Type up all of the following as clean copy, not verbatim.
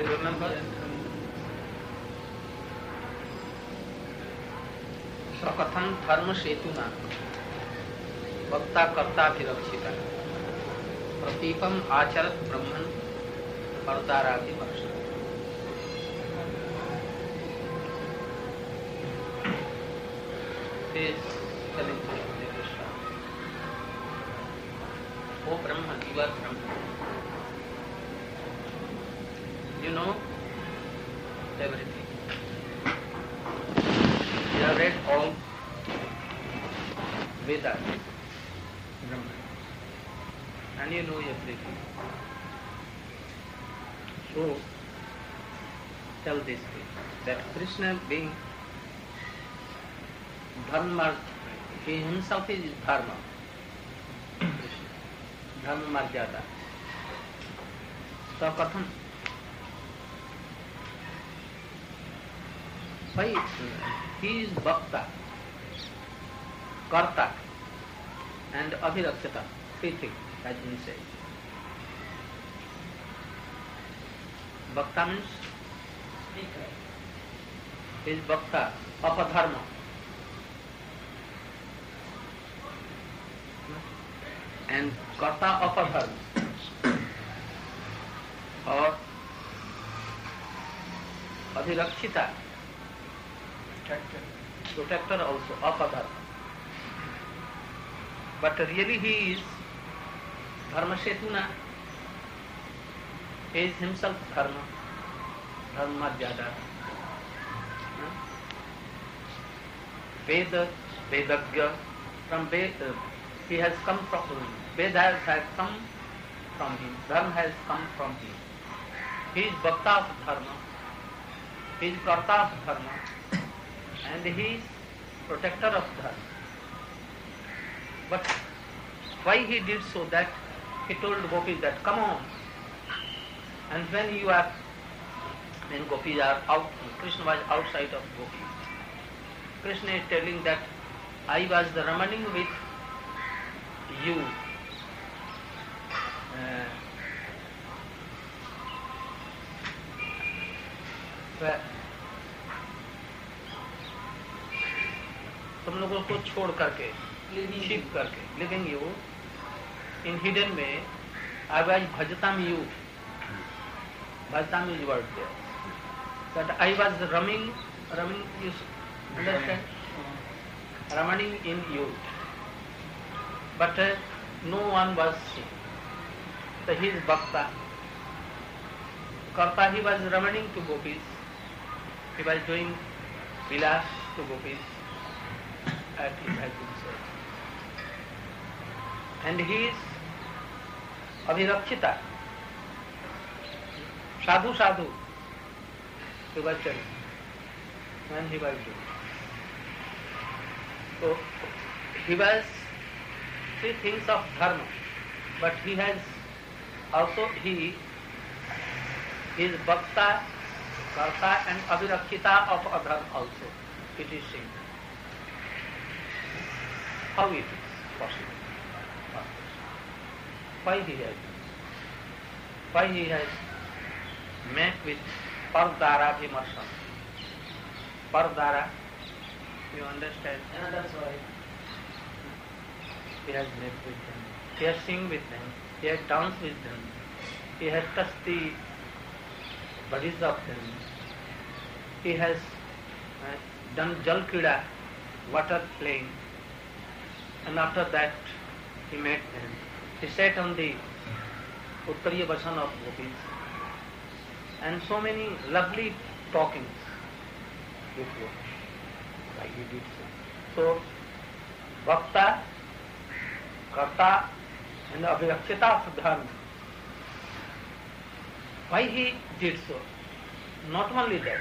You remember? Swakatham dharma setuna bhakta karta bhirapsita pratīpam acharat brahman pardārāti varsha. He is telling to Krishna, "O Brahman, you are Brahman. You know everything. You have read all Vedas, Brahman, and you know everything. So tell this thing, that Krishna being Dharma, he himself is Dharma. Dharma Marjada. So Katham, why he is Bhakta, Karta and Abhirakshata, three things has been said. Bhakta means he is Bhakta, Apadharma. And Karta Apadharma or Adhirakshita, protector also, Apadharma. But really he is Dharma Setuna. He is himself Dharma, Dharma Jada. Veda, Vedagya, from Veda, he has come from Veda has come from him, Dharma has come from him. He is Bhakta of Dharma, he is Karta of Dharma, and he is protector of Dharma. But why he did so? That he told gopis that come on, and when you are, when gopis are out, Krishna was outside of gopis. Krishna is telling that I was ramaning with you. तुम लोगों को छोड़ करके, छिप करके, living you in hidden way, I was bhajatam you. Bhajatam is word there. That I was roaming, you understand? Ramaning in you. But no one was seen. So he is Bhakta. Karta, he was ramaning to gopis. He was doing vilas to gopis. As it has been said. And he is Abhirakshita. Sadhu Sadhu. He was telling. And he was doing. So he was three things of dharma, but he has also he is Bhakta, Karta and Abhirakshita of adharma also. It is seen. How it is possible? Why he has? Why he has met with Pardara Vimarsam? Pardara, you understand? Yeah, that's why. He has met with them. He has sing with them. He has danced with them. He has touched the bodies of them. He has done Jal Krida, water playing. And after that, he met them. He sat on the Uttariya Vasan of gopis. And so many lovely talkings before. Why he did so. So, Bhakta, Karta and Abhirakshita of Dharma. Why he did so? Not only that,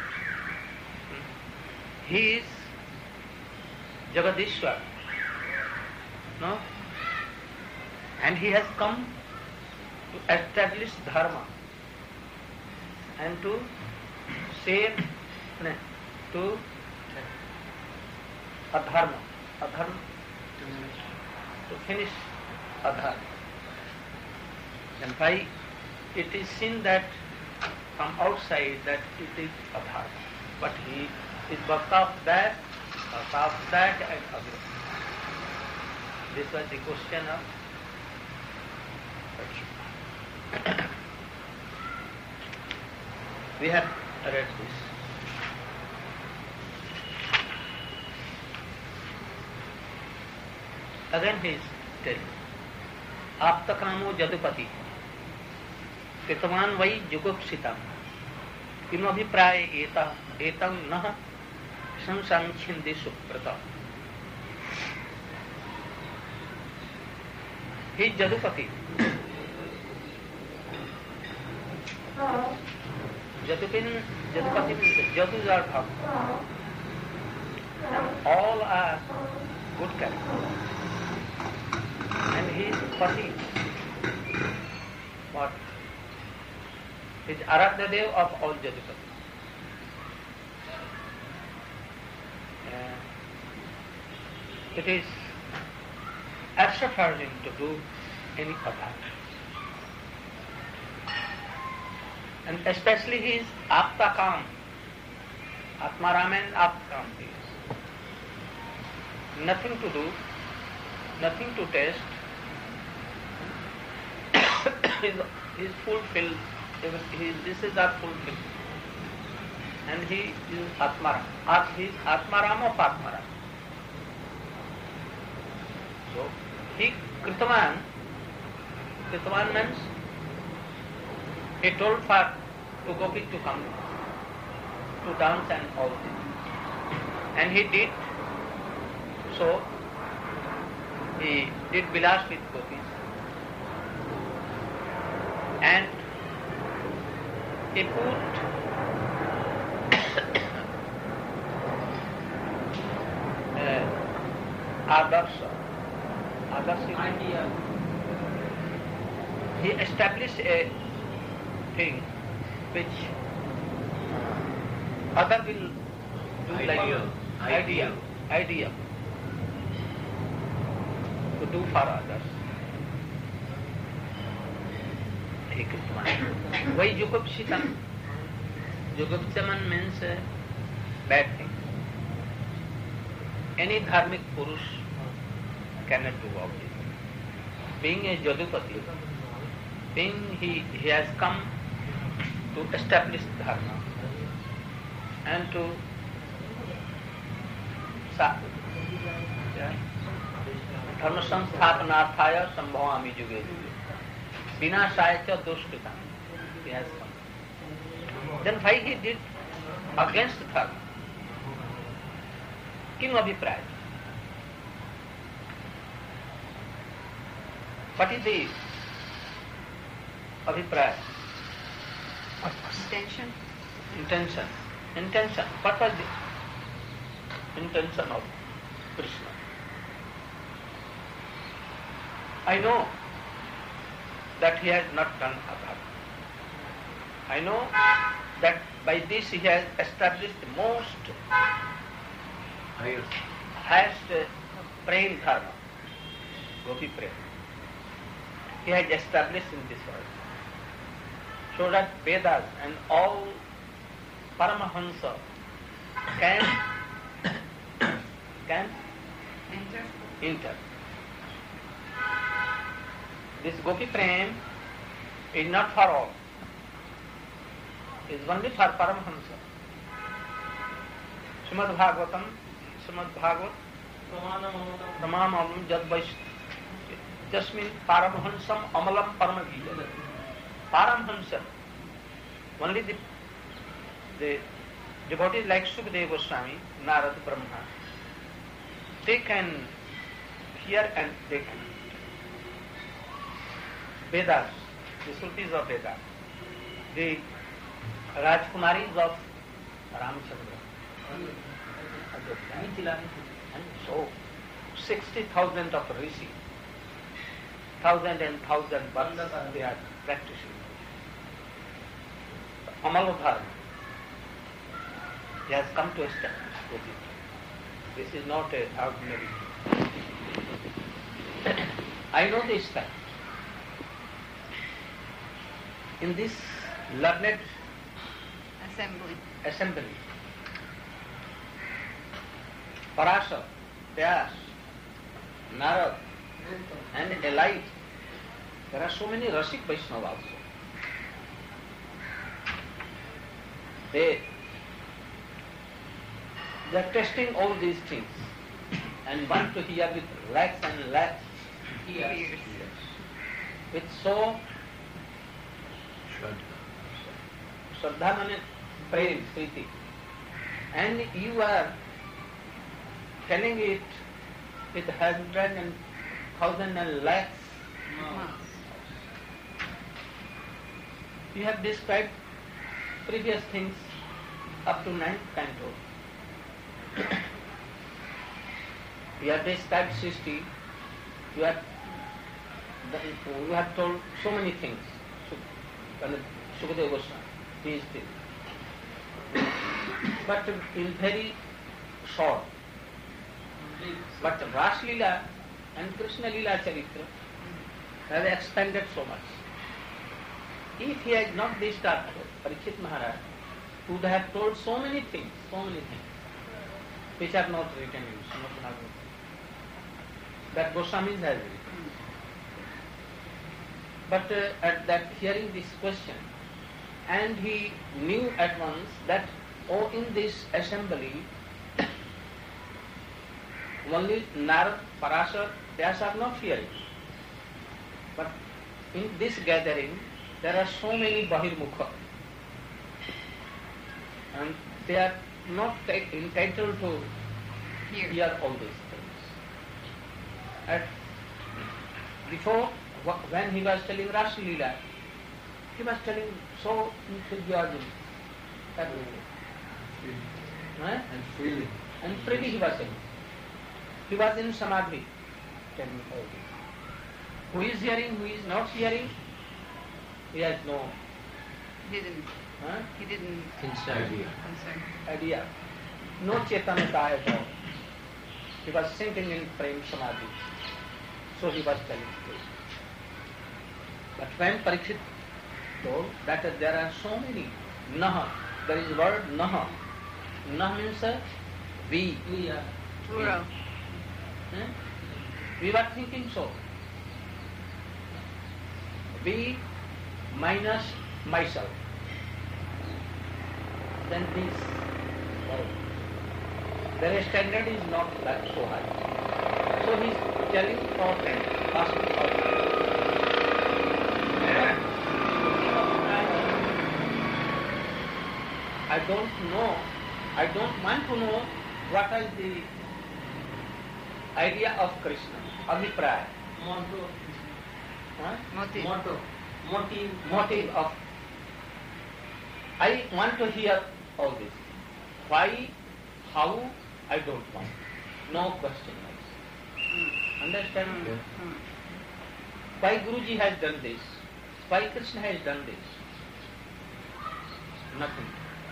he is Jagadishwar. No? And he has come to establish Dharma and to save, to Adharma. Adharma? To finish Adharma. And why it is seen that from outside that it is adharma. But he is bhakta of that and other. This was the question of Parikshit. We have read this. Again he is telling, Aptakramo Jadupati Kritavan Vai Jugupsitam Kim Abhipraya Etam Nah Sansanchindi Suprata. He is Jadupati. Jadupati means Jadus are bhakta. All are good characters. And he is Pati. What? He is Aradhyadev of all Jadupati. It is absurd for him to do any adharma. And especially he is Aptakam. Atmaram and Aptakam he is. Nothing to do, nothing to taste. He is fulfilled. This is our fulfilled. And he is Atmaram. He is Atmaram of Atmaram. So, he Kritavan means he told for to Gopi to come to dance and all this. And he did. So, he did Vilas with Gopis. And he put Adarsha. Idea. He established a thing which other will do idea to do for others. He Krishna. Why Jugupsitam? Jugupsaman means bad thing. Any dharmic purush cannot do all this. Being a Jadupati, being he has come to establish dharma and to dharma samsthapanarthaya sambhavami juge juge vinashaya cha dushkritam. He has come. Then why he did against dharma? Kim abhipraya? What is the abhipraya? Intention. What was the intention of Krishna? I know that he has not done adharma. I know that by this he has established the most highest praying dharma, Gopi prayer. He has established in this world. So that Vedas and all Paramahansa can enter. This Gopi Prem is not for all. It is only for Paramahansa. Srimad Bhagavatam, Pramānam Jad Vaishnava. Just means Paramahansam Amalam Paramagita. Paramahansam. Only the devotees like Sukadeva Goswami, Narad, Brahma, they can hear and they can. Vedas, the Shrutis of Vedas, the Rajkumaris of Ramchandra. And so 60,000 of Rishi, 1,000 and 1,000 births they are practicing. Amalodharma. He has come to establish with it. This is not an ordinary thing. I know this fact. In this learned Assembly. Parashar, Vyas, Narad, and allied. There are so many Rasik Vaishnava also. They are testing all these things and want to hear with lakhs and lakhs ears. With so Shraddha means prem, Priti. And you are telling it with 100 and 1,000 and lakhs. You have described previous things up to 9th canto. You have described Srishti. You have told so many things. Sukadeva Goswami, these things. But in very short. But Ras Leela and Krishna Leela Charitra have expanded so much. If he had not disturbed Parikshit Maharaj, he would have told so many things, which are not written in Srimad Bhagavatam, that Goswamis has written. But at that hearing this question, and he knew at once that, in this assembly, only Narad, Parashar, Vyas are not hearing. But in this gathering, there are so many Bahirmukha. And they are not entitled to hear all these things. And before, when he was telling Ras Leela, he was telling so enthusiasm and freely he was telling. He was in Samadhi, telling all this. Who is hearing, who is not hearing, he has no idea. No Chetanata at all. He was sitting in Prem Samadhi. So he was telling this. But when Parikshit told that there are so many Naha, there is word Naha. Naha means we. Plural. We were thinking so. We minus myself. Then this. Their standard is not that so high. So he is telling for them, asking for them. I don't want to know what is the idea of Krishna, Abhipraya. Motive of. I want to hear all this. Why, how, I don't want. No question. Understand? Why Guruji has done this? Why Krishna has done this? Nothing.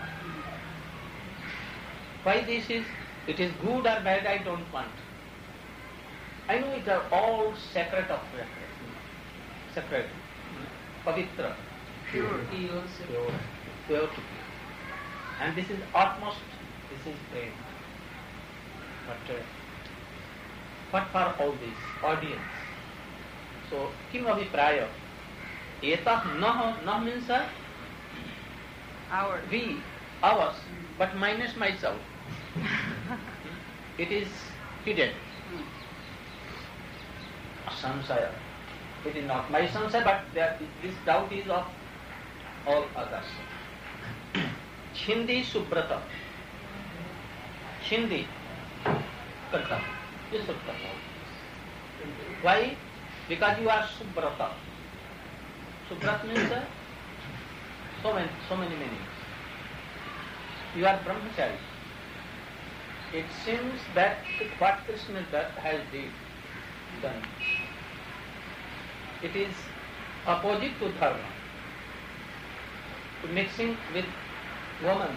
Why this is? It is good or bad, I don't want. I know it are all sacred of sacred, pavitra, pure to pure. And this is utmost, this is prem. But what for all this audience? So, kim abhipraya? Etah nah means Ours. We, ours, but minus myself. It is hidden. Samsaya. It is not my samsaya, but this doubt is of all others. Chindi Subrata. Chindi Karta. You should karta. Why? Because you are Subrata. Subrata means so many meanings. You are brahmachari. It seems that what Krishna has done, it is opposite to dharma, to mixing with women.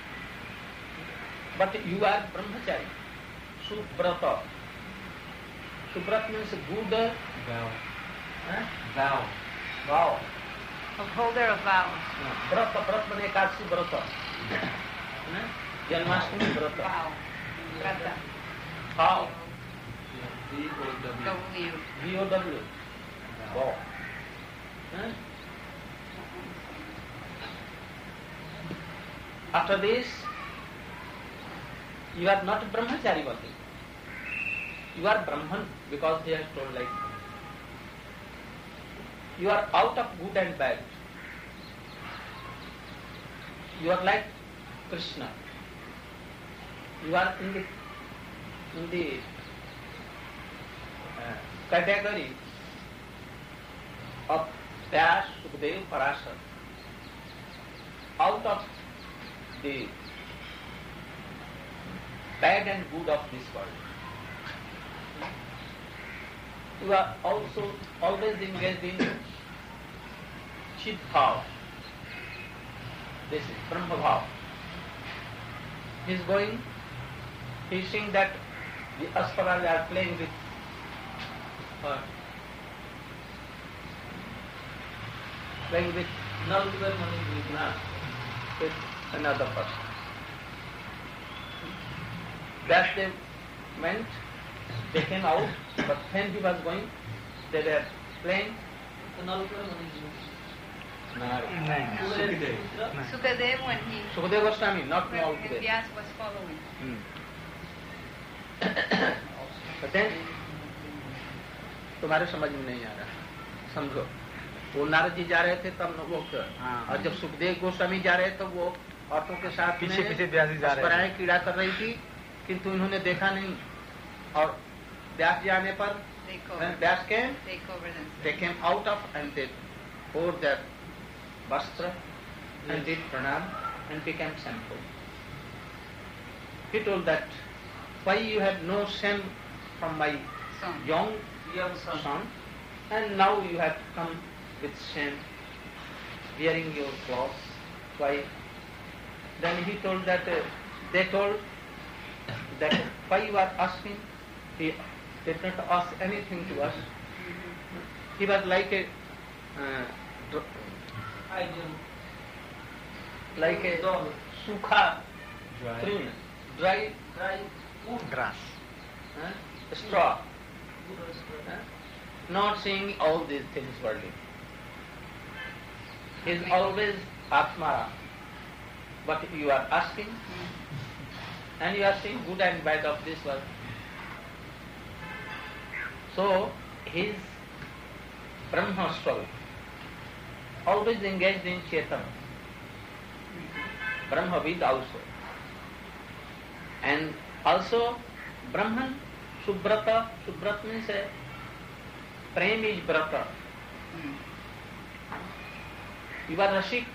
But you are brahmachari, Subrata. Subrata means good vow. Upholder of vows. व्रत व्रत बने एकादशी व्रत, जन्माष्टमी व्रत। Vow. Vrata. How? W. VOW. Wow. After this, you are not brahmachari worthy. You are Brahman because he has told like that. You are out of good and bad. You are like Krishna. You are in the category of Vyas, Sukadeva, Parashar. Out of the bad and good of this world. You are also always engaged in Chit Bhav. This is Brahma Bhav. He is going, he is seeing that the Asparas are playing with her. Playing with with another person. That they went, they came out, but when he was going, they were playing. Sukadeva when he... Sukadeva Goswami, not when Naukadeva. Vyas was following. But then, तुम्हारे समझ में नहीं आ रहा, समझो। वो नारद जी जा रहे थे तब वो, और जब सुखदेव गोस्वामी जा रहे तो वो औरतों के साथ पीछे पीछे व्यास जी जा रहे परंपराएं कीड़ा कर रही थी, किंतु इन्होंने देखा नहीं। और व्यास जी आने पर व्यास के they came out of and they wore their vastra and did pranam and became simple. He told that, why you have no shame from my young son, and now you have come with shame, wearing your clothes. Why? Then he told that, they told that why you are asking? He did not ask anything to us. He was like a sukha tree, dry grass. straw, not seeing all these things worldly. He is always Atma. But you are asking, and you are seeing good and bad of this world. So, his Brahma struggle, always engaged in Chaitanya, Brahmavid also. And also, Brahman, Subrata, Subrat means Prem is Brata. You are Rashik,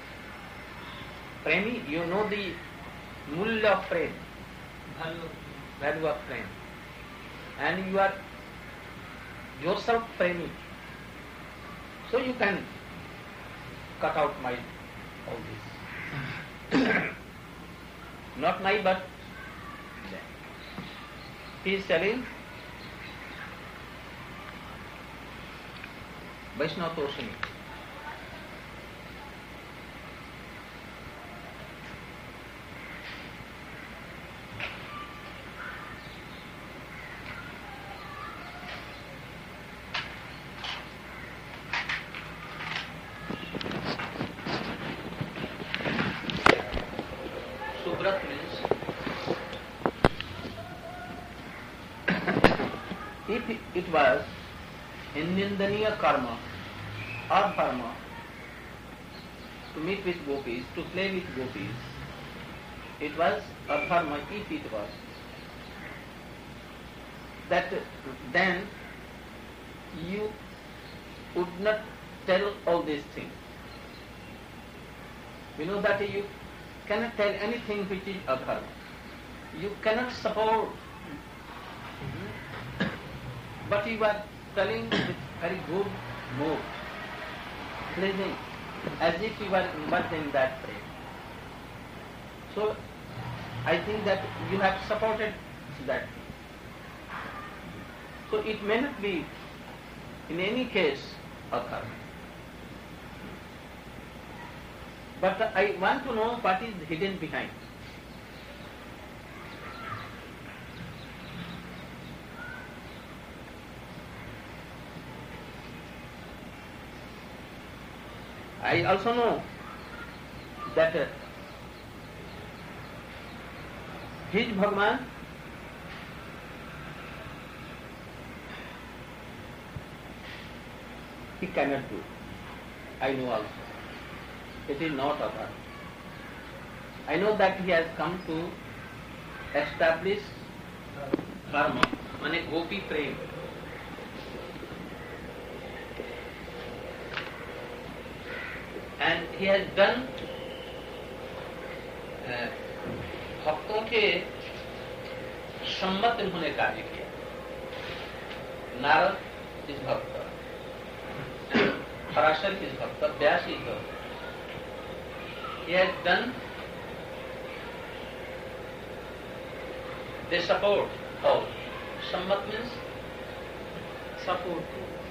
Premi, you know the Mulya of Prem, value of Prem. And you are yourself Premi. So you can cut out my all this. Not my, but he is telling Vaishnava Toshini. Subrat means if it was Nindaniya karma or dharma to meet with gopis, to play with gopis, it was adharma if it was. That then you would not tell all these things. You know that you cannot tell anything which is adharma. You cannot support. But you are telling with very good mood, pleasing, as if you are immersed in that prayer. So, I think that you have supported that. So, it may not be, in any case, adharma. But I want to know what is hidden behind. I also know that his Bhagavan he cannot do. I know also. It is not other. I know that he has come to establish dharma, mane gopi prem. And he has done भक्तों के सम्मत इन्होंने कार्य किया. नारद इस भक्त, पराशर इस भक्त, व्यास इस भक्त. He has done the support of sammat means support.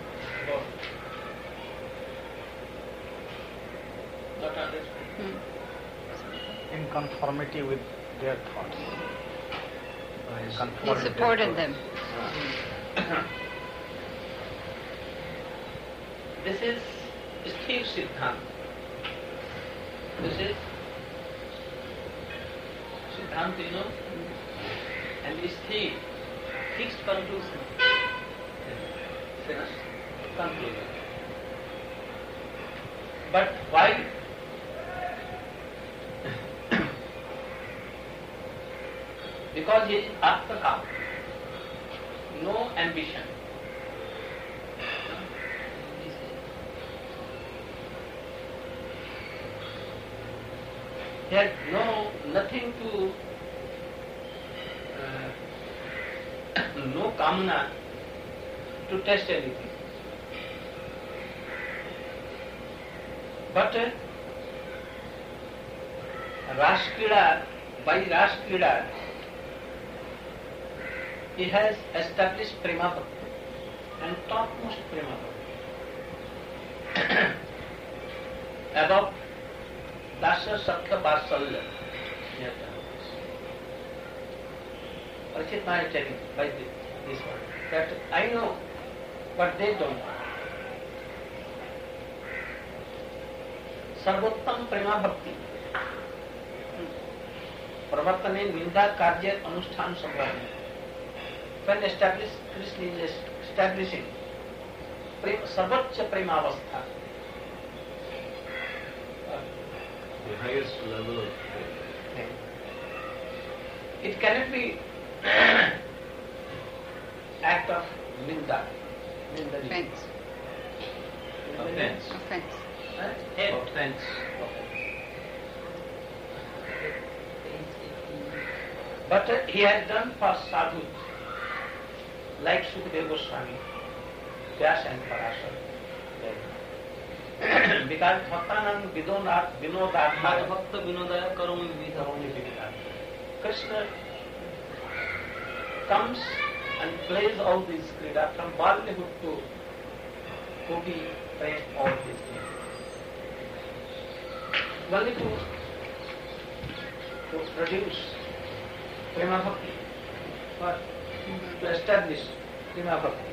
Not understood. In conformity with their thoughts. He supported them. This is Sthir Siddhanta. This is Siddhanta, you know, and Sthir, fixed conclusion. Finished conclusion. But why? Because he is Arthaka, no ambition. He has nothing to, no kamana to test anything. But Rashkrida, by Rashkrida, he has established Prema Bhakti and topmost Prema Bhakti. Above Dasya Sakya Vatsalya. Parikshit Maharaj is telling by this word that I know, but they don't. सर्वोत्तम प्रेमा भक्ति प्रवर्तने निंदा कार्य अनुष्ठान संग्रह. When established, Krishna is establishing सर्वोच्च प्रेमावस्था. The highest level of faith. It cannot be act of ninda. Offense. Offense. Offense. Offense. But he has done for sadhus like Sukadeva Goswami, Vyas and Parashar. Because Bhaktanam Vinodadhaya Bhakta Vinodaya Karoni Vidharoni. Krishna comes and plays all these krida from Ballyhood to Kogi, plays all these things. Only to produce Prema Bhakti, or to establish Prema Bhakti.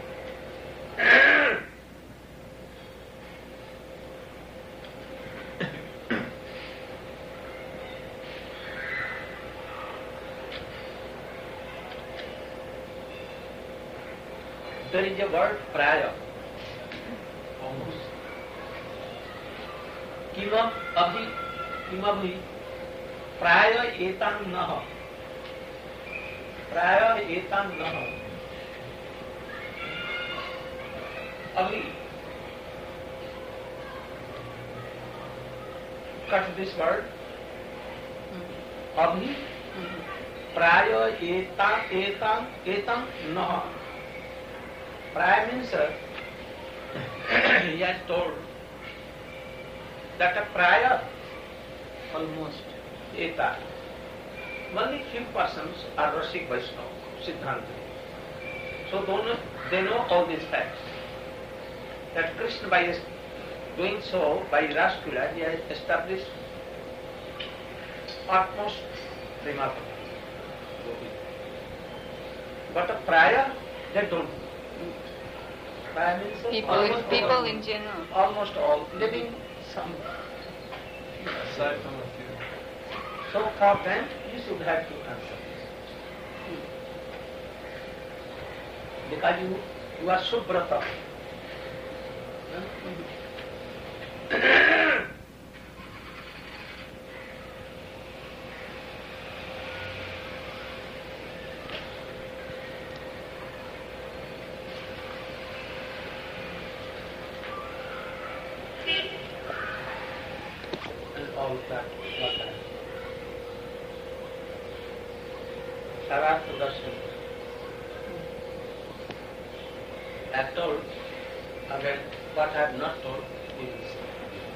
There is a word praya. Almost. Kimam abhi praya etam naha. Praya etam naha. Abhi. Cut this word. Abhi. Praya etam naha. Praya means he has told that a praya almost eta. Only few persons are Rasik Vaishnava, Siddhanta. So they know all these facts. That Krishna by doing so, by Raskrila, he has established utmost remarkable. But prior, they don't. Prior means People all, in general. almost all living some. Aside from a few. So for them, you should have to answer this. Because you are Subrata. And all that, what that. Sarartha Darshan. I have told, again, what I have not told, we will see.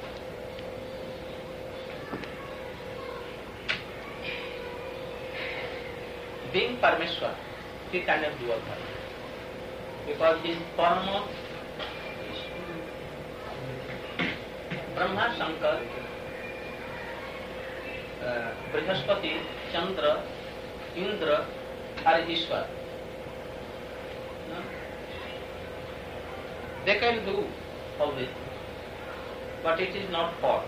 Being Parameshwar, he cannot do all that. Because he is Parama Brahma, Shankar, Brihaspati, Chandra, Indra are Ishwar. No? They can do all this, but it is not fault.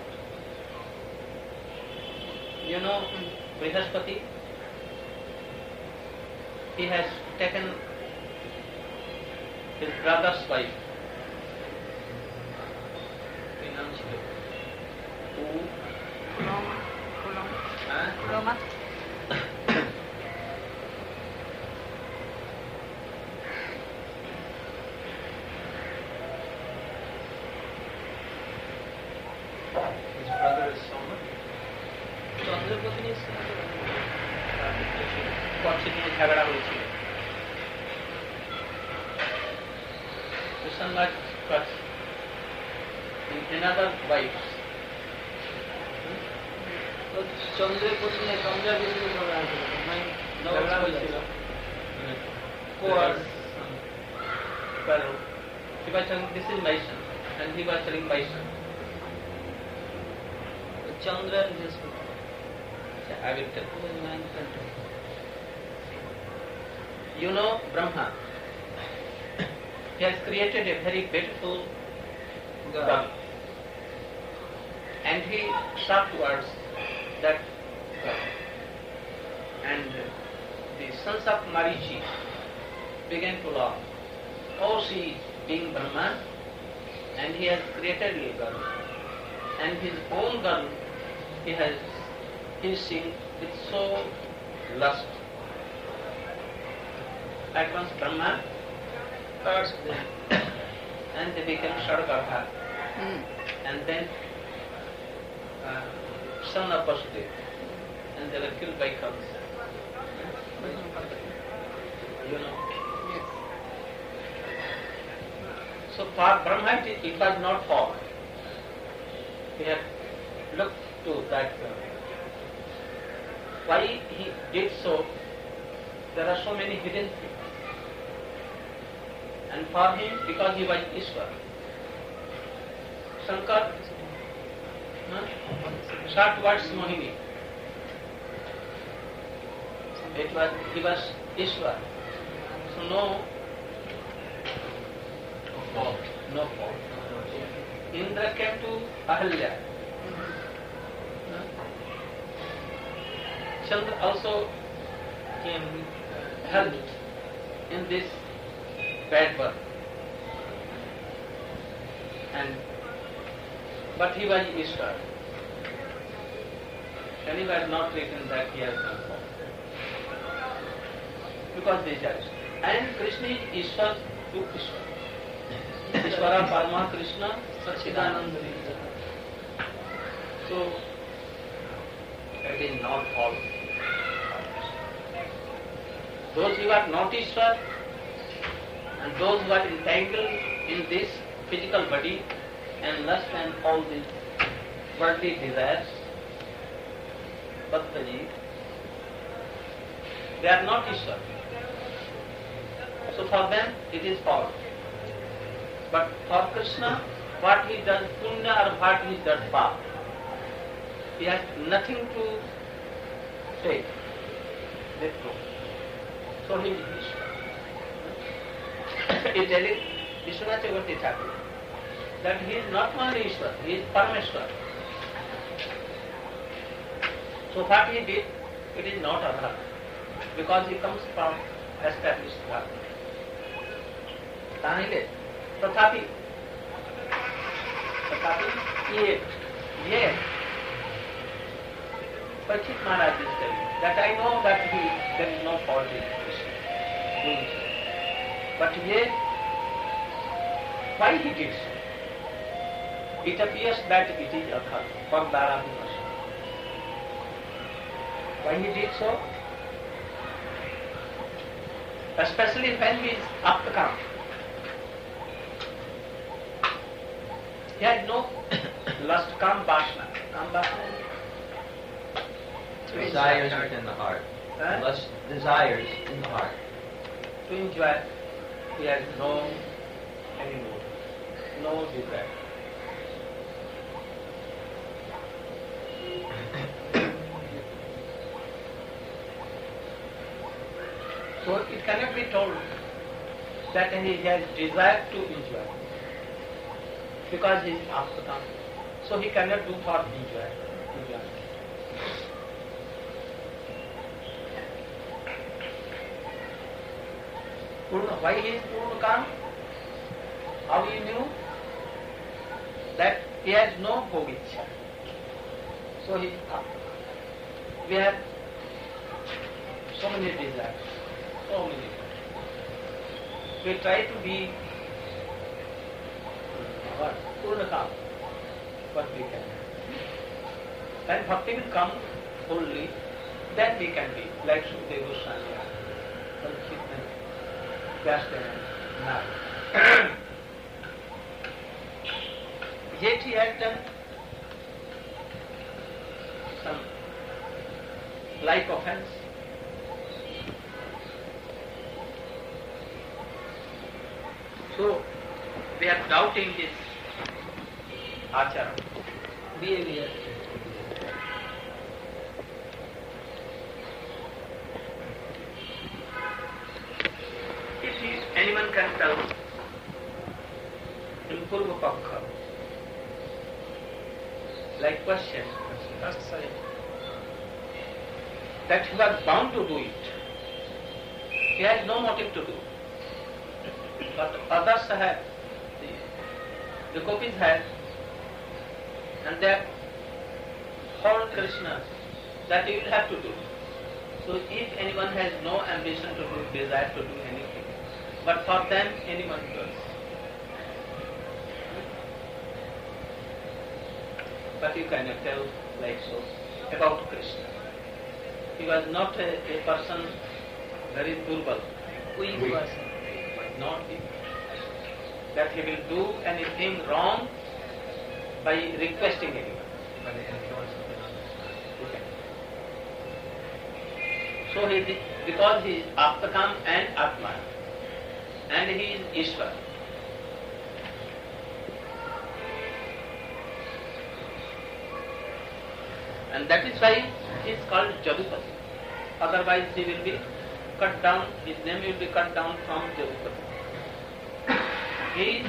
You know, Brihaspati, he has taken his brother's wife, Roma. His brother is Soma. চন্দ্রপত্নী পক্ষে তিনি ঝগড়া হয়েছিল another wife. চন্দ্রের প্রশ্নে চন্দ্রের বিরুদ্ধে ঝগড়া হয়েছিল he was telling this is my son and he was telling my son. Chandra and বৃহস্পতি I will tell you. You know Brahma, he has created a very beautiful girl and he shot towards that girl. And the sons of Marichi began to laugh. Oh, she being Brahman and he has created a girl and his own girl he is seeing with so lust. At once Brahma cursed them and they became Shadgarbha and then son of Vasudeva and they were killed by Kamsa. You know. Yes. So for Brahma it was not fault. He had looked to that why he did so. There are so many hidden things. And for him, because he was Ishwar, Shankar shot towards Mohini. He was Ishwar. So no fault. Indra came to Ahalya. Chandra also came helped in this bad birth. But he was Ishwar. And he was not written that he has done fault. Because they judge. And Krishna is Ishwar to Ishwar. Ishvara Parama Krishna Sachidananda. So it is not all. Those who are not Ishwar and those who are entangled in this physical body and lust and all these worldly desires, Bhattaji, they are not Ishwar. So for them it is fault. But for Krishna, what he does punya or what he does paap, he has nothing to take, let go. So he is Ishvara. He telling Vishwanath Chakravarti Thakur that he is not only Ishvara, he is Parameshwara. So what he did, it is not adharma, because he comes from established dharma. Tanile, Tathapi, yet, Parikshit Maharaj is telling that I know that there is no fault in Krishna. But yet, why he did so? It appears that it is adharma, for Dharamivasya. Why he did so? Especially when he is Aptakam. He had no lust, Kam Vasana. Kam Vasana Desires within the heart. Lust desires in the heart. to enjoy, he has no anymore, no desire. So it cannot be told that he has desire to enjoy, because he is Aptakam. So he cannot do for enjoyment. Why he is Purnakam? How he knew? That he has no bhogichya. So he is Aptakam. We have so many desires, so many. We try to be what? Purnakam, but we can. When bhakti will come fully, then we can be like Sukadeva Goswami, Vyasdev, now. Yet he has done some like offense. So we are doubting his achara, behavior. If anyone can tell in Purva Pakha, like question, that he was bound to do it. He has no motive to do. But others have, the gopis have, and they have told Krishna that he will have to do. So if anyone has no ambition to do, desire to do anything, but for them anyone does. But you cannot tell like so about Krishna. He was not a person very durbal, Weak person. but not that he will do anything wrong by requesting anyone. By the influence of the Okay. So he is, because he is Aptakam and Atman, and he is Ishvara. And that is why he is called Jadupati. Otherwise he will be cut down, his name will be cut down from Jadupati. He is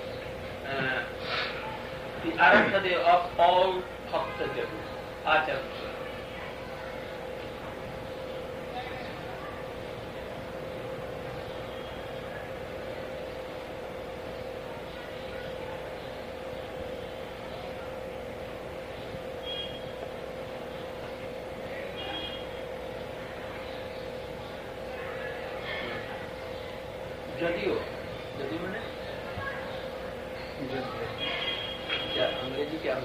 the Aradhya of all Bhakta Jadu, Acharya. जदियो जदियो मैंने क्या अंग्रेजी क्या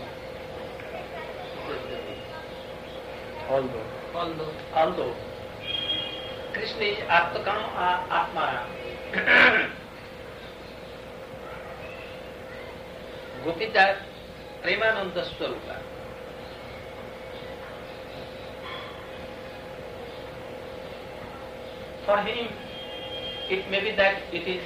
although Krishna is Atmakam Atmaram, Gopita Premananda Swarupa. For him, it may be that it is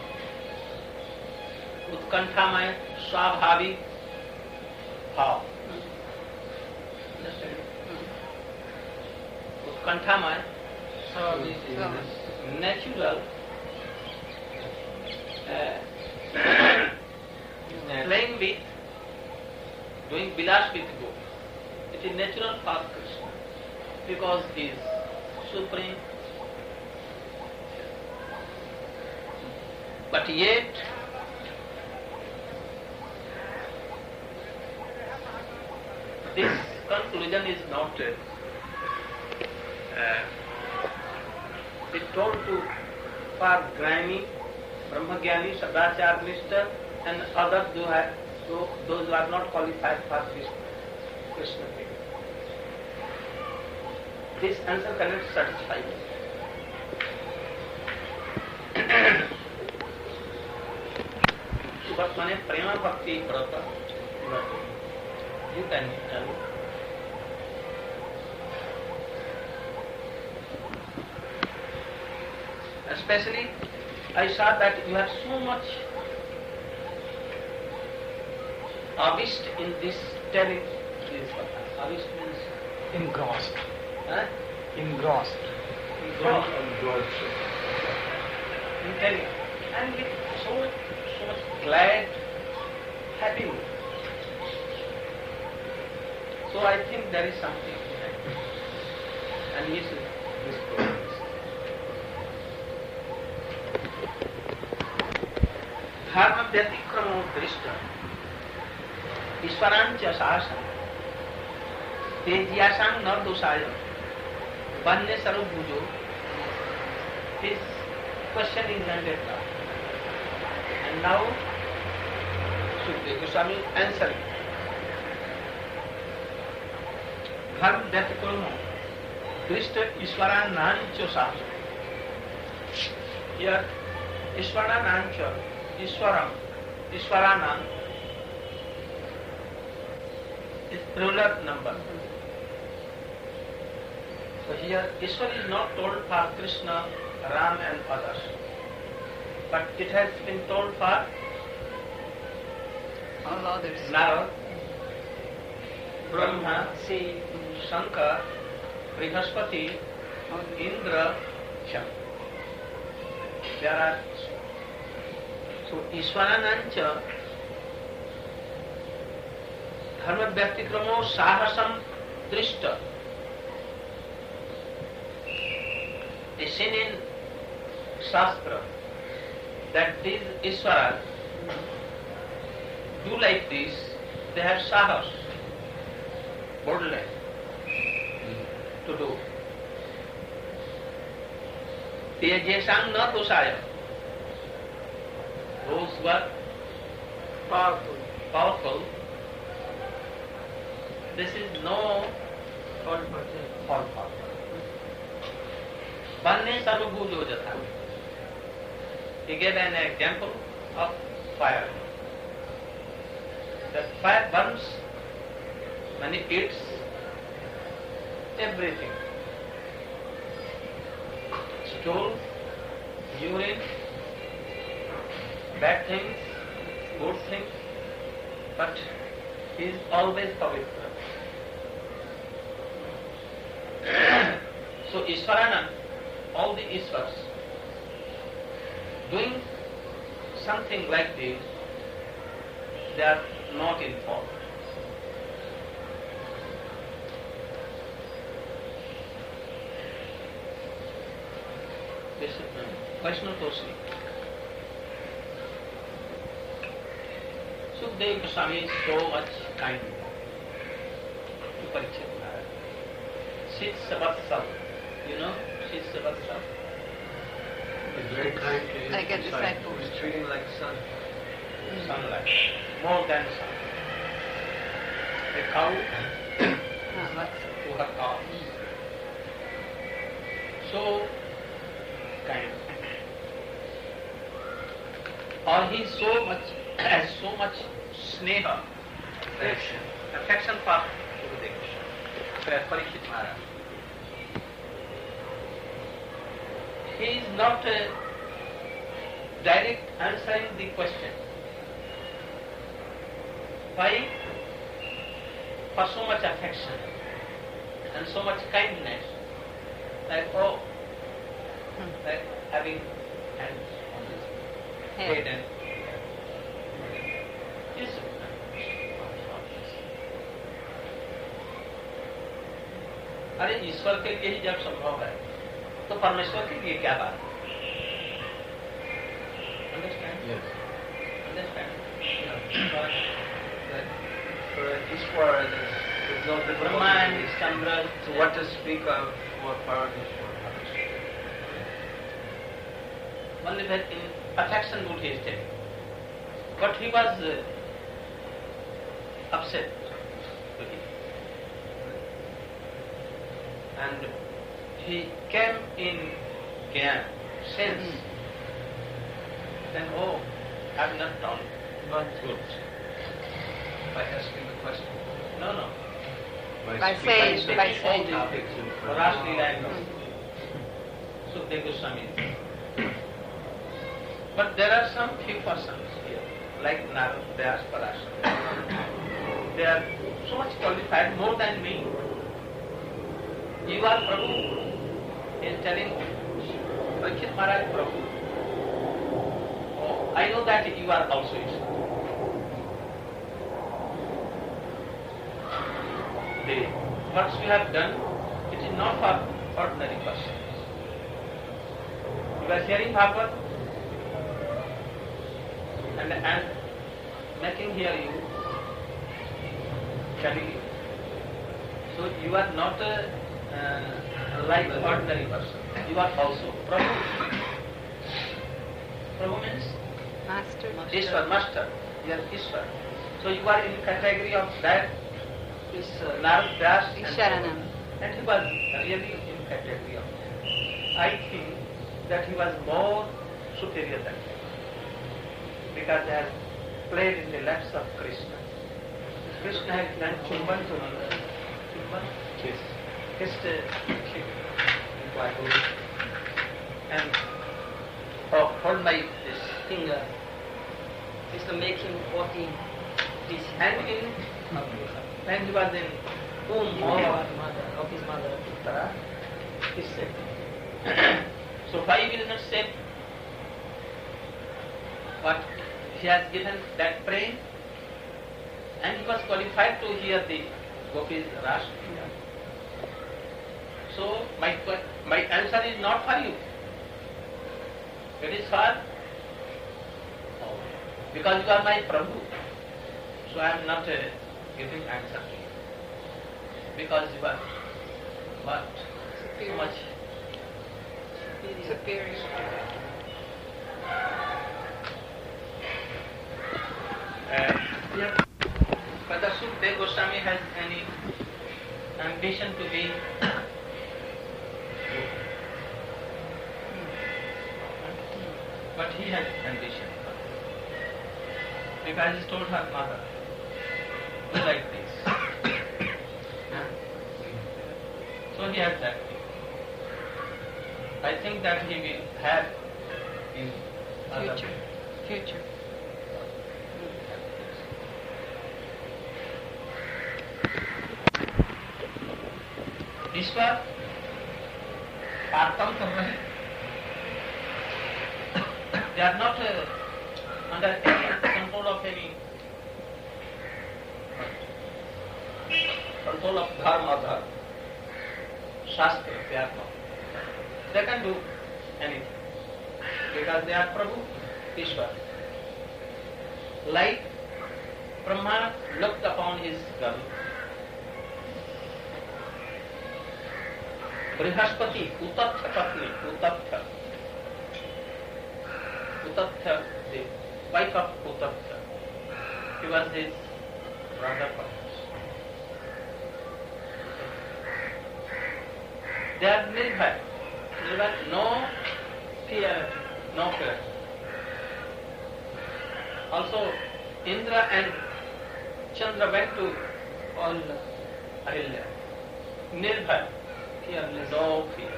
Utkanthamaya Swabhavi Bhav. Kanthama, natural playing with, doing bilas with go. It is natural for Krishna because he is supreme. But yet, this conclusion is not it told to for Gnani, Brahmagyani, Sadachar and others those who are not qualified for this Krishna thing. This answer cannot satisfy you. But mane prema bhakti brata, you can tell. Especially, I saw that you are so much avised in this telling this. Avised means engrossed. huh? Engrossed. In telling, and with so much glad, happy mood. So I think there is something behind it. And he should disclose. Dharma vyatikramo drishta Ishwarancha sahasam Tejyasam na dosaya Banya sarubhujo. His question is handed now. And now Sukadeva Goswami answering. Dharma vyatikramo drishta Ishwaranancha sahasam. Here Ishwaranancha Ishwaram, Ishwaranam is plural number. So here Ishwar is not told for Krishna, Ram and others, but it has been told for all others. Narad, Brahma, Shankar, Brihaspati, Indra, Sham. There are so Ishwaranancha Dharma Vyatikramo Sahasam Drishta. Is seen in Shastra that these Ishwaras do like this, they have sahas, boldness to do. Tejesam na dosaya. Those who are powerful, this is no fault for them. Banne sarvabhujo jatha. He gave an example of fire. The fire burns, when it eats everything. Stool, urine, bad things, good things, but he is always pavitra. So Ishwarana, all the Ishvars, doing something like this, they are not in fault. This is Vaishnava Toshi. Sukadeva Goswami is so much kind to Parikshit Maharaj. Shitsa Vatsal. You know Shitsa Vatsal? He's very kind to his Like a disciple. He's treating him like a son. Sunlight. More than sun. A cow to her cow. So kind. Or he so much has so much sneha, affection for Sukadeva, Parikshit Maharaj. He is not direct answering the question. Why? For so much affection and so much kindness, like like having hands on his head and is अरे ईश्वर के लिए ही जब संभव है तो परमेश्वर के लिए क्या बात? Understand? Yes. Understand? Ishwar, there's no difficulty. Brahma and Chandra. So what to speak of for Parameshwar? Only that in perfection would he stay. But he was upset. And he came in Gyan, sense. Then, oh, I have not done good. By asking the question. No. By saying. Topics in front. Rasa Leela and Sukadeva Goswami. But there are some few persons here, like Narad, Vyas, Parashara. They are so much qualified, more than me. You are Prabhu. He is telling Parikshit Maharaj Prabhu. Oh, I know that you are also Ishwar. The works we have done, it is not for ordinary persons. You are hearing Bhagavad and making here you, telling you. So you are not like ordinary person. You are also Prabhu. Prabhu means Master. Ishwar, master. You are Ishwar. So you are in category of that. Is Narad, Vyas and Isharanam. And he was really in category of. I think that he was more superior than them because he has played in the laps of Krishna. Krishna has done Chumban to me. Chumban? Kiss. Kissed him and hold my this Finger. Is to make him 14 pieces. and in when he was in womb Of his mother. he said. So why will not say what he has given that praise and he was qualified to hear the Gopis Ras. So my answer is not for you. It is for because you are my Prabhu. So I am not giving answer to you. Because you are what? So much Superior. Whether Sukadeva Goswami has any ambition to be but he has ambition because he told her mother, do like this. So he has that. I think that he will have in other Future. ईश्वर पार्तम कर रहे हैं. They are not under any control of any control of dharma, shastra. They are not. They can do anything because they are Prabhu, Ishwar. Like Brahma looked upon his girl. Brihaspati, Utatha Patni, Utatha, the wife of Utatha, he was his brother. They are Nirbhay, no fear, no fear. Also, Indra and Chandra went to all Ahilya. Nirbhay. No fear.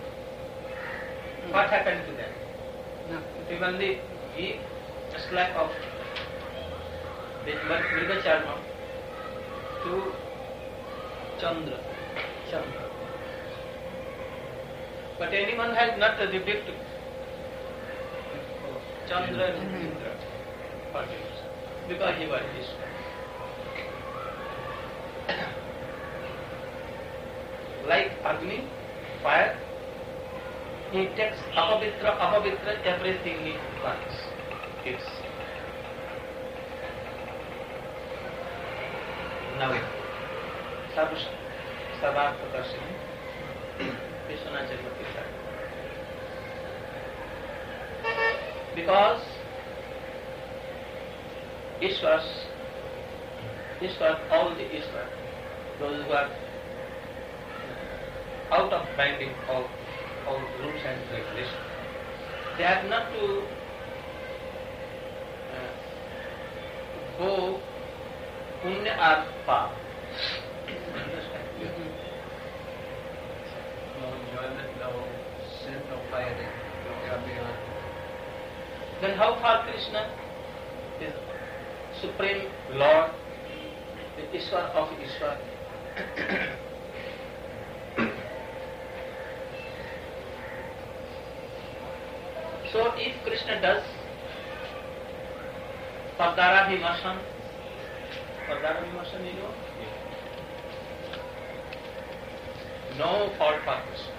What happened to them? No. Even the slack of the Mriga Charma to Chandra. But anyone has not rebuked Chandra and Indra for this, because he was Ishvara. Like Agni, fire, he takes apavitra, everything he burns. It's now Sarvartha Darshini, Vishwanacharya Tirtha. Because Ishwar, all the Ishwar, those who are out of binding all rules and regulations, they have not to go punya or pap. No enjoyment, no sin, no piety, no beyond. Then how far Krishna is Supreme Lord, the Ishwar of Ishwar? So if Krishna does Pardara-bhimasan, you know? No fault for Krishna.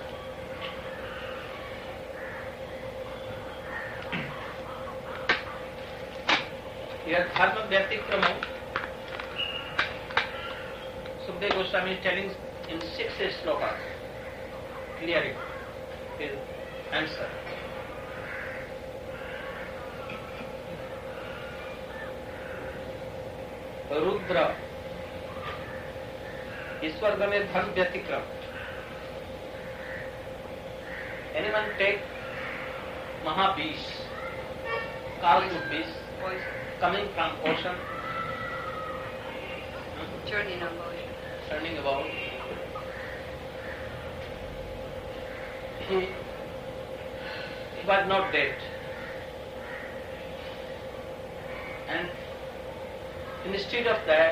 Here Dharma Vyatikrama, Sukadeva Goswami is telling in 6 slokas, clearly his answer. Rudra ईश्वर में धर्म व्यतिक्रम. Anyone take Mahavish, Kalmubish, coming from ocean, Churning of ocean. turning about. He was not dead. And instead of that,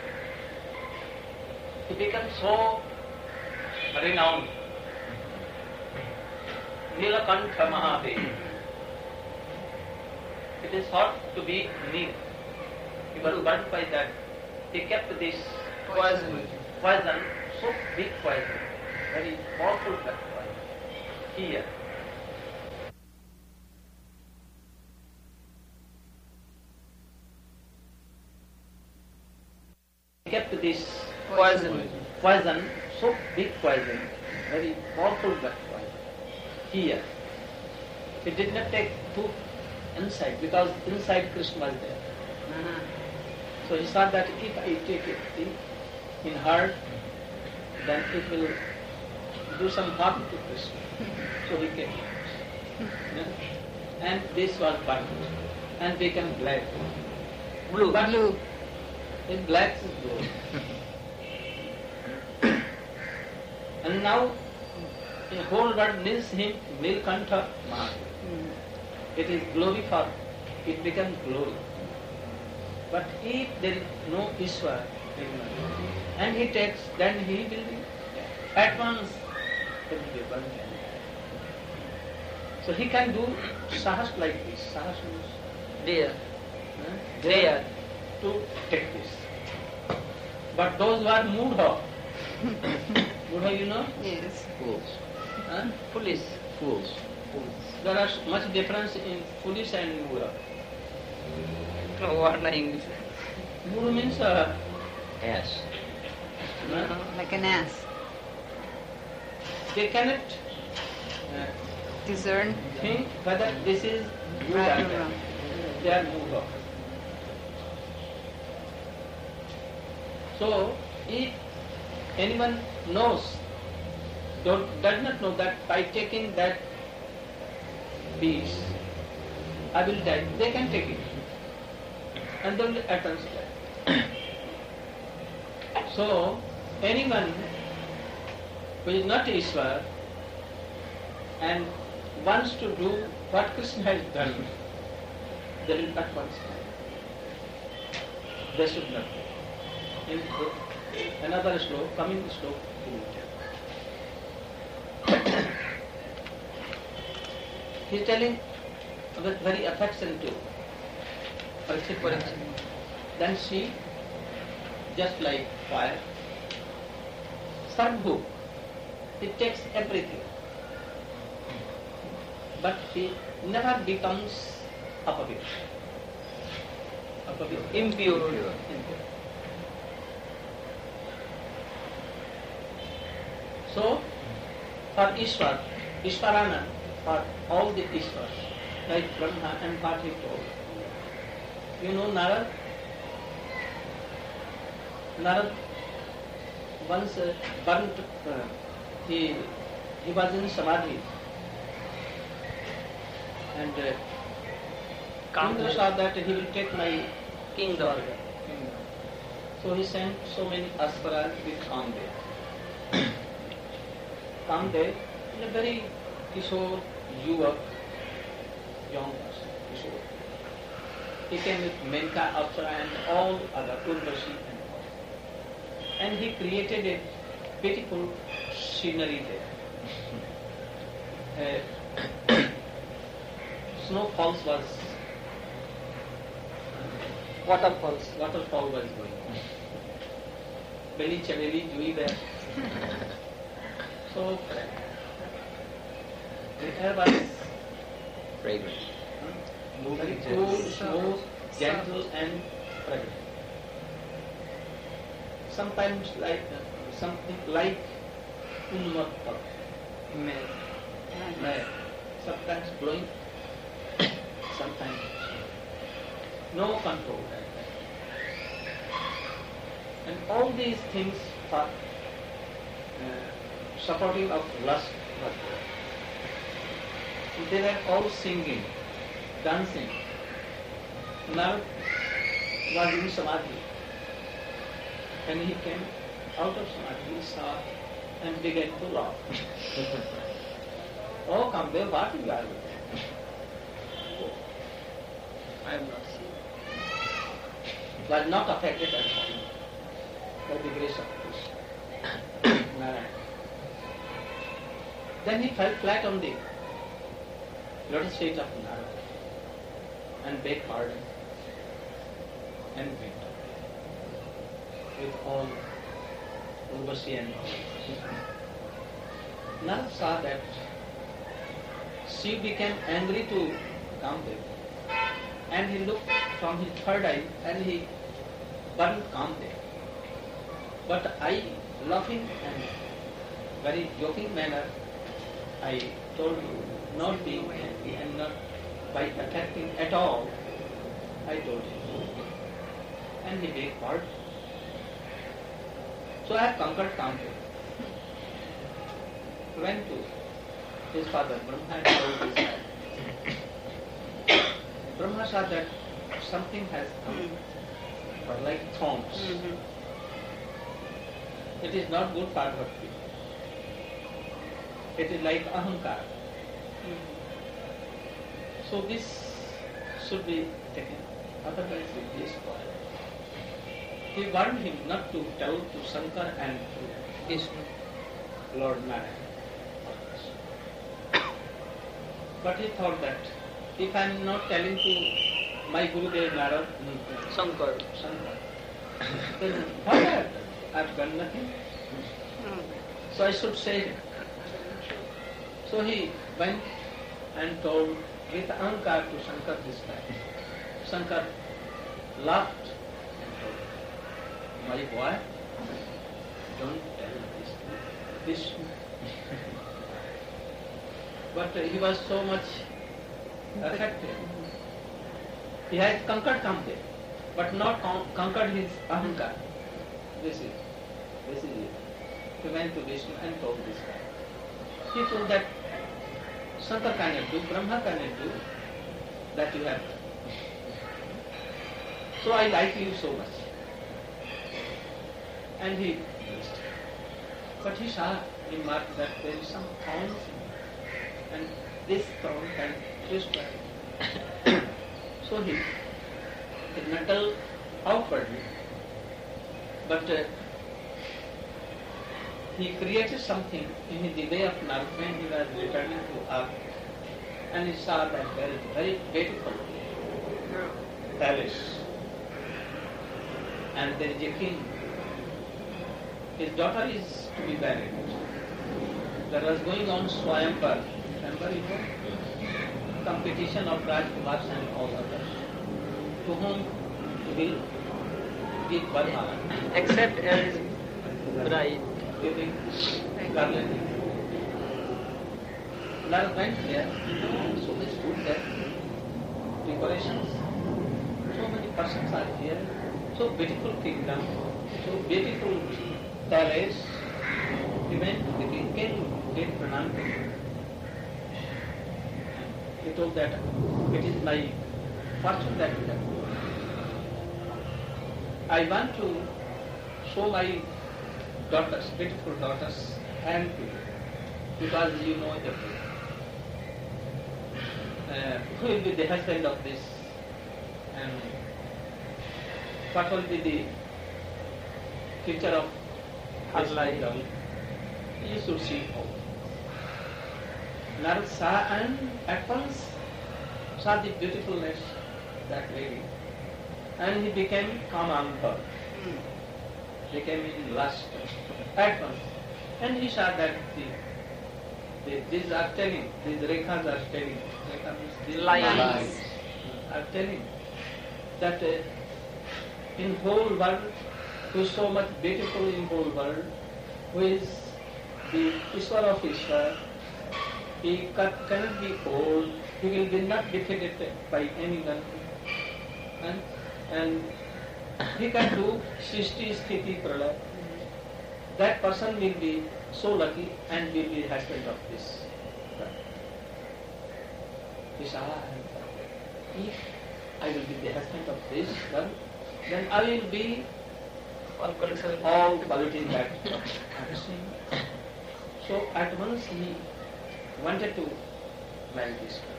he became so renowned. Nilakantha Mahadev. It is thought to be Nil. He was burnt by that. He kept this poison, so big poison, very powerful poison, here. He kept this poison, so big poison, very powerful poison, here. He did not take two inside, because inside Krishna was there. So he thought that if I take it in heart, then it will do some harm to Krishna. So he kept it. And this was burnt and became black. Blue. In black is blue. And now the whole world needs him, Nilkantha Mahadev. It is glory for, it becomes glory. But if there is no Ishwar, and he takes, then he will be at once he will be burnt. So he can do sahas like this. Sahas means dare to take this. But those who are mudha, mudha you know? Yes. Fools. Foolish. Fools. There is much difference in foolish and mudha. No, what English? Mudha means Ass. Like an ass. They cannot Discern. think whether this is good or Right or bad. wrong. They are mudha. So, if anyone knows, does not know that by taking that piece, I will die, they can take it. And they will at once die. So, anyone who is not Ishwar and wants to do what Krishna has done, they will at once die. They should not do. In another slope, coming slope, he will tell. He is telling with very affection to Parikshit. Then she, just like fire, Sarvabhu, he takes everything. But he never becomes apavitra. Impure. So, for Ishwar, Ishwarana, for all the Ishwars, like Brahma and what he told. You know Narad? Narad once burnt, he was in Samadhi. And Indra saw that he will take my Kingdom. So he sent so many asparas with Kamdev. Kamdev is a very Kishore Yuvak, young person, Kishore. He came with Menka, Apsara and all other Urvashi and all. And he created a beautiful scenery there. Snowfalls was, waterfall was going on. Beli Chaveli, Jui there. So, the air was Fragrant. very cool, smooth, gentle and fragrant. Sometimes like something like Unmatta. Sometimes blowing, sometimes no control. And all these things are supporting of lust. They were all singing, dancing. Narad was in Samadhi. And he came out of Samadhi, he saw and began to laugh. Oh, Kamdev, what you are with? I have not seen. Was not affected at all by the grace of Krishna. Narayana. Then he fell flat on the lotus feet of Narayana and begged pardon and went with all Urvashi and all. Narayana saw that she became angry to Kamdev and he looked from his third eye and he burned Kamdev. But I, laughing and very joking manner, I told you, not being angry and not by attacking at all, I told him. And he begged pardon. So I have conquered Kamdev. Went to his father Brahma and told his father. Brahma saw that something has come, or like thorns. It is not good for bhakti. It is like ahankar. So this should be taken, otherwise it will be spoiled. He warned him not to tell to Shankar and to Vishnu, Lord Narayana. But he thought that if I am not telling to my Gurudev Narad, Shankar. then what I have done? I have done nothing. So I should say it. So he went and told with ahankar to Shankar this time. Shankar laughed and told, my boy, don't tell this. But he was so much affected. He has conquered Kamdev, but not conquered his ahankar. This is it. He went to Vishnu and told this guy. He told that Shankar cannot do, Brahma cannot do, that you have done. So I like you so much. And he listened. But he saw, remarked that there is some thorns and this thorn can twist back. So he knuckled outwardly, but he created something in the way of Narad when he was returning to earth, and he saw that there is a very beautiful palace, and there is a king. His daughter is to be married. There was going on Swayamvar, remember you know, competition of Rajkumars and all others, to whom he will give Varma, Except as bride. giving garland. Lord went there, so much food there, decorations, so many persons are here, so beautiful kingdom, so beautiful palace. He went to the king, can you get pranam to him? He told that it is my fortune that we have. I want to show my daughters, beautiful daughters, hand to you, because you know the who will be the husband of this, and what will be the future of his life. You should see how. Narad saw and at once saw the beautifulness of that lady, and he became calm on her, became in lust at once, and he saw that these are telling, these rekhas are telling, rekha means these Lines. are telling that in whole world, who is so much beautiful in whole world, who is the Ishwar of Ishwar, he cannot be old, he will be not defeated by anyone, and he can do Srishti Sthiti Pralaya. That person will be so lucky and will be the husband of this. If I will be the husband of this one, then I will be all quality in that. So at once he wanted to marry this girl.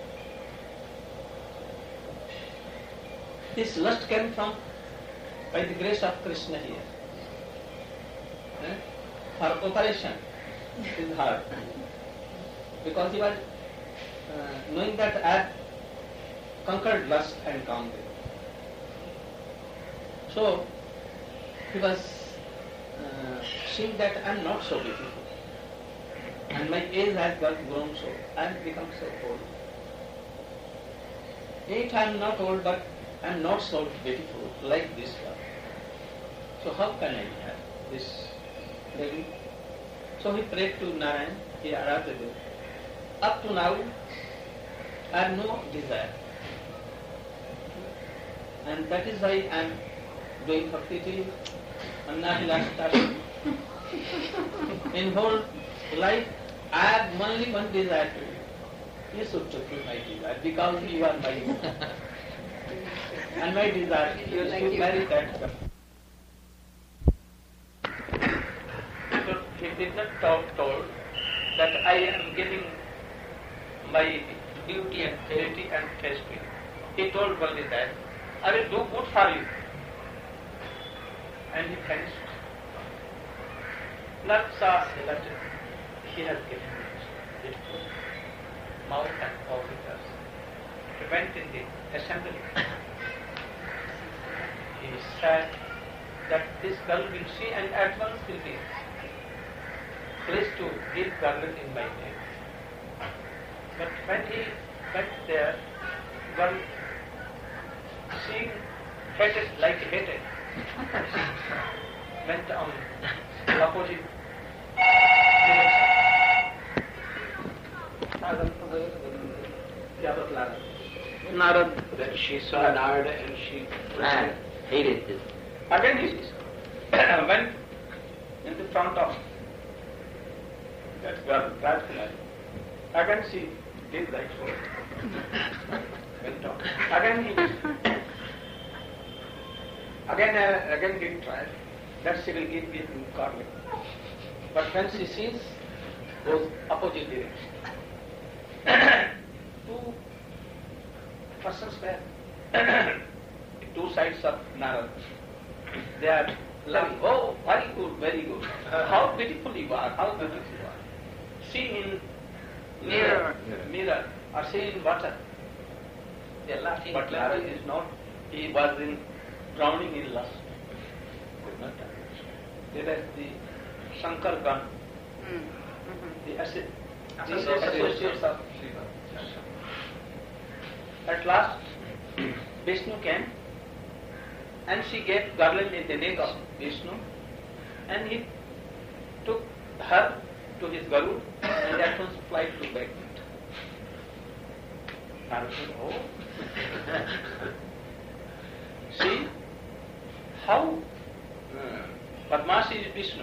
This lust came from, by the grace of Krishna here. For operation is hard. Because he was knowing that I have conquered lust and calmed it. So he was seeing that I am not so beautiful. And my age has got grown so, I have become so old. Yet I am not old, but I am not so beautiful like this one. So how can I have this lady? So he prayed to Narayan, he asked him. Up to now, I have no desire. And that is why I am doing bhakti till Annahilasta. In whole life, I have only one desire to you. You should fulfill my desire because you are my and my desire is to marry that girl. So he did not told that I am giving my beauty and purity and tasting. He told only that I will do good for you. And he finished. Lord saw that he has given it mouth and all because he went in the assembly. He said that this girl will see and at once will be pleased to give garland in my name. But when he went there, girl seeing hated like hated, went on the opposite direction. Narad. That she saw Narada and she hated it. Again he went in the front of that girl, Rajkumari. Again she did like so. Went on. Again he again did try that she will give me garlic. But when she sees those opposite direction, two persons were two sides of Narad. They are loving. Oh, very good, very good. How beautiful you are, how beautiful you are. See in mirror. or she in water. They are laughing. But Narad is not. He was drowning in lust. Could not understand. Whereas the Shankar gun, the associates of Shiva. At last, Vishnu came and she gave garland in the neck of Vishnu and he took her to his Garud and at once flight to Vaikuntha. Narada said, oh. See how Padmasi is Vishnu.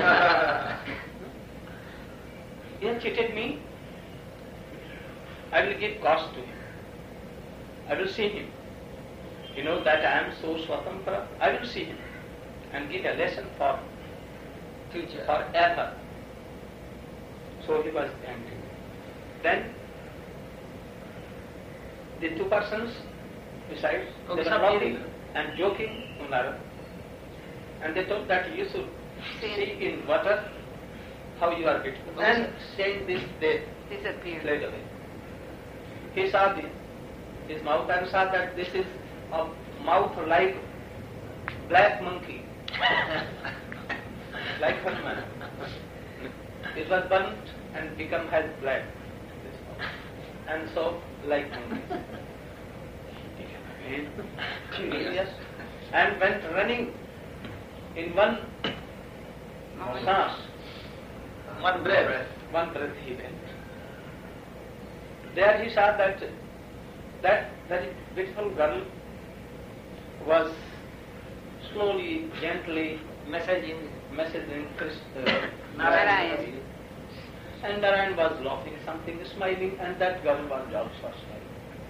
He has cheated me. I will give cost to him. I will see him. You know that I am so Swatantra. I will see him and give a lesson for future, forever. So he was angry. Then the two persons besides, they were laughing and joking to Narada. And they told that you should see in water how you are beautiful. And saying this, they fled away. He saw his mouth and saw that this is a mouth like black monkey, like Hanuman. It was burnt and become as black, and so like monkey. Furious and went running in one breath he went. There he saw that very beautiful girl was slowly, gently messaging Narayan. And Narayan was laughing something, smiling, and that girl was also smiling.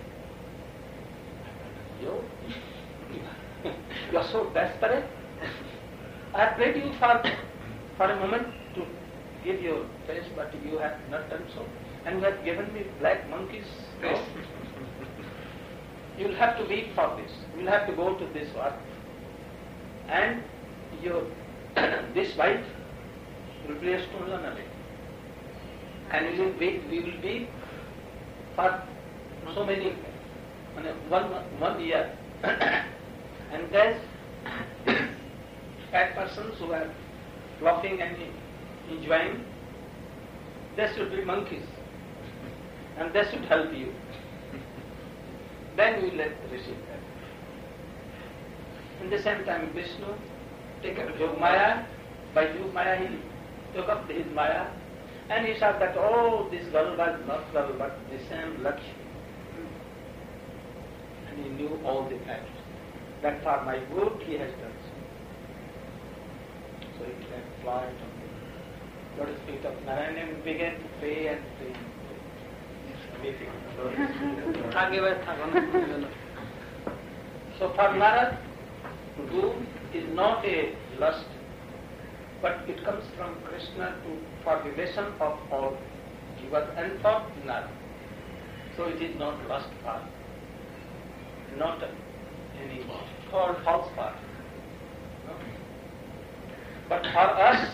You are so desperate. I have prayed you for a moment to give your face, but you have not done so. And you have given me black monkey's face. You will have to weep for this. You will have to go to this work. And your this wife will play a stone on away. And we will weep for so many, 1 year. And there's fat persons who are laughing and enjoying, they should be monkeys. And they should help you. Then we will receive that. In the same time, Vishnu took up Yog Maya. By Yog Maya, he took up his Maya. And he saw that, oh, this girl was not girl, but the same Lakshmi. And he knew all the facts. That for my good he has done so. So he let fly on the lotus feet of Narayan and began to pray and pray and pray. So for Narad, to do is not a lust, but it comes from Krishna for the lesson of all jivas and for Narad. So it is not lust part, not any false part. No? But for us,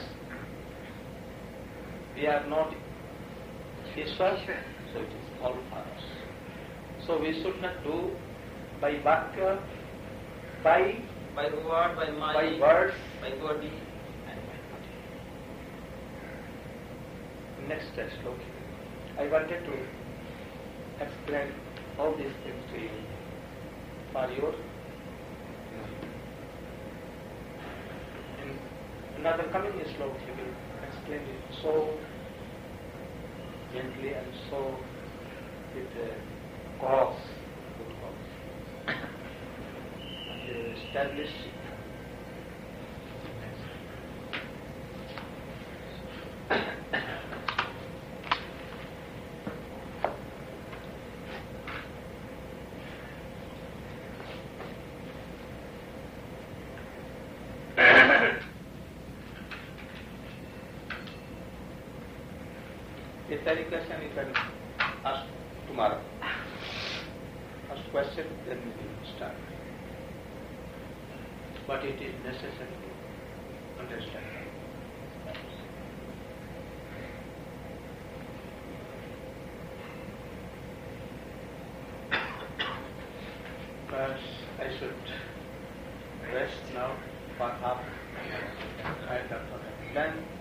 we are not Ishwar, so it is all for us. So we should not do by Vakya, by word, by mind, by words, by body. and by body. Next sloka. I wanted to explain all these things to you for your in another coming sloka he will explain it so gently and so with cause, good cause. And establish if any question you can ask tomorrow. First question, then we will start. But it is necessary to understand. Right, okay. Then